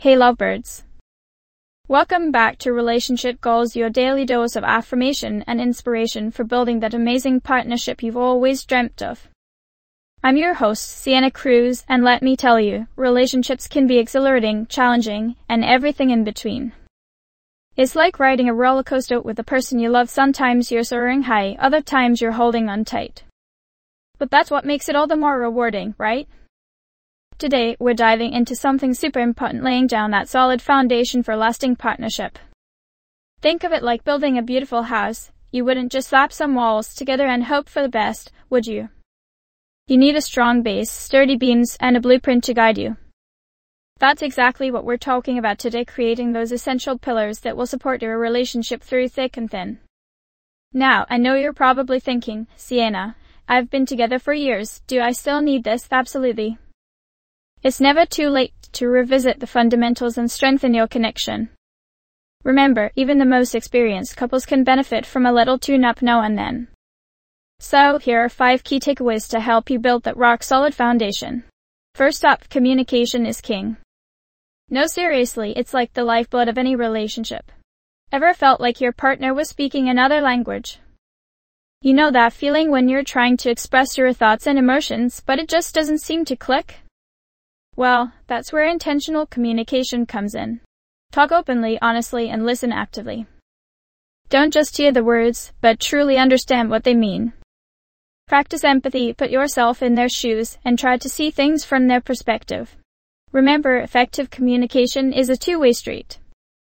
Hey lovebirds. Welcome back to Relationship Goals, your daily dose of affirmation and inspiration for building that amazing partnership you've always dreamt of. I'm your host, Sienna Cruz, and let me tell you, relationships can be exhilarating, challenging, and everything in between. It's like riding a roller coaster with the person you love. Sometimes you're soaring high, other times you're holding on tight. But that's what makes it all the more rewarding, right? Today, we're diving into something super important, laying down that solid foundation for lasting partnership. Think of it like building a beautiful house. You wouldn't just slap some walls together and hope for the best, would you? You need a strong base, sturdy beams, and a blueprint to guide you. That's exactly what we're talking about today, creating those essential pillars that will support your relationship through thick and thin. Now, I know you're probably thinking, Sienna, I've been together for years, do I still need this? Absolutely. It's never too late to revisit the fundamentals and strengthen your connection. Remember, even the most experienced couples can benefit from a little tune-up now and then. So, here are 5 key takeaways to help you build that rock-solid foundation. First up, communication is king. No, seriously, it's like the lifeblood of any relationship. Ever felt like your partner was speaking another language? You know that feeling when you're trying to express your thoughts and emotions, but it just doesn't seem to click? Well, that's where intentional communication comes in. Talk openly, honestly, and listen actively. Don't just hear the words, but truly understand what they mean. Practice empathy, put yourself in their shoes, and try to see things from their perspective. Remember, effective communication is a two-way street.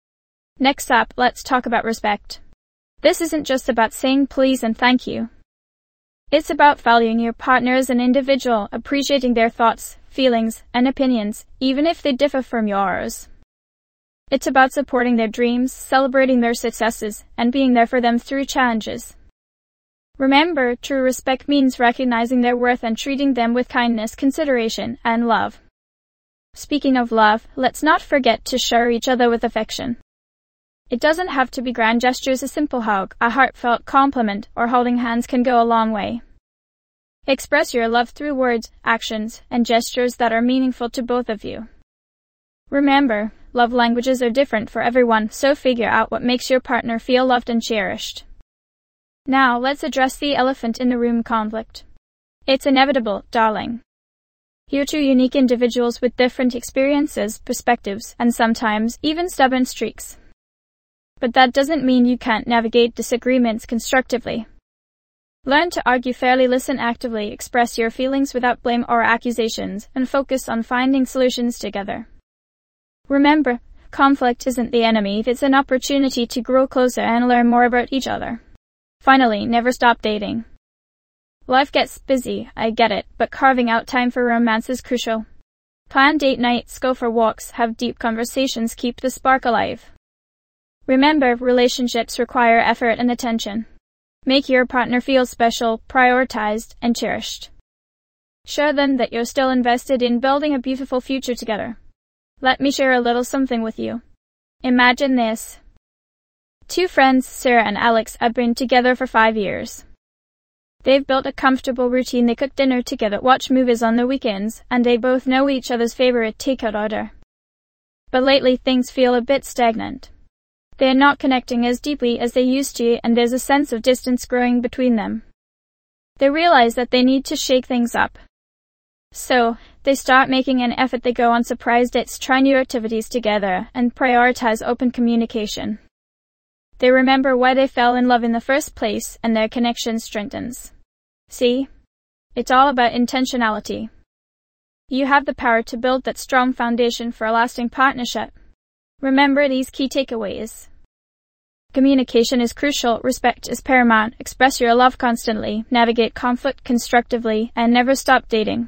Next up, let's talk about respect. This isn't just about saying please and thank you. It's about valuing your partner as an individual, appreciating their thoughts, feelings, and opinions, even if they differ from yours. It's about supporting their dreams, celebrating their successes, and being there for them through challenges. Remember, true respect means recognizing their worth and treating them with kindness, consideration, and love. Speaking of love, let's not forget to shower each other with affection. It doesn't have to be grand gestures. A simple hug, a heartfelt compliment, or holding hands can go a long way. Express your love through words, actions, and gestures that are meaningful to both of you. Remember, love languages are different for everyone, so figure out what makes your partner feel loved and cherished. Now, let's address the elephant in the room: conflict. It's inevitable, darling. You're two unique individuals with different experiences, perspectives, and sometimes even stubborn streaks. But that doesn't mean you can't navigate disagreements constructively. Learn to argue fairly, listen actively, express your feelings without blame or accusations, and focus on finding solutions together. Remember, conflict isn't the enemy, it's an opportunity to grow closer and learn more about each other. Finally, never stop dating. Life gets busy, I get it, but carving out time for romance is crucial. Plan date nights, go for walks, have deep conversations, keep the spark alive. Remember, relationships require effort and attention. Make your partner feel special, prioritized, and cherished. Show them that you're still invested in building a beautiful future together. Let me share a little something with you. Imagine this. 2 friends, Sarah and Alex, have been together for 5 years. They've built a comfortable routine. They cook dinner together, watch movies on the weekends, and they both know each other's favorite takeout order. But lately, things feel a bit stagnant. They're not connecting as deeply as they used to, and there's a sense of distance growing between them. They realize that they need to shake things up. So, they start making an effort. They go on surprise dates, try new activities together, and prioritize open communication. They remember why they fell in love in the first place, and their connection strengthens. See? It's all about intentionality. You have the power to build that strong foundation for a lasting partnership. Remember these key takeaways. Communication is crucial, respect is paramount, express your love constantly, navigate conflict constructively, and never stop dating.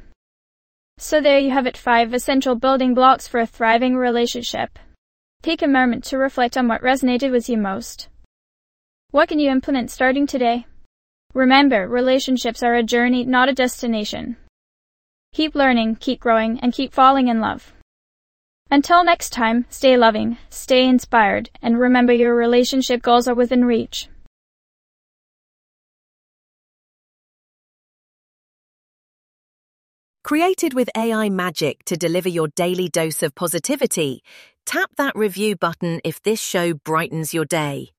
So there you have it, 5 essential building blocks for a thriving relationship. Take a moment to reflect on what resonated with you most. What can you implement starting today? Remember, relationships are a journey, not a destination. Keep learning, keep growing, and keep falling in love. Until next time, stay loving, stay inspired, and remember your relationship goals are within reach. Created with AI magic to deliver your daily dose of positivity, tap that review button if this show brightens your day.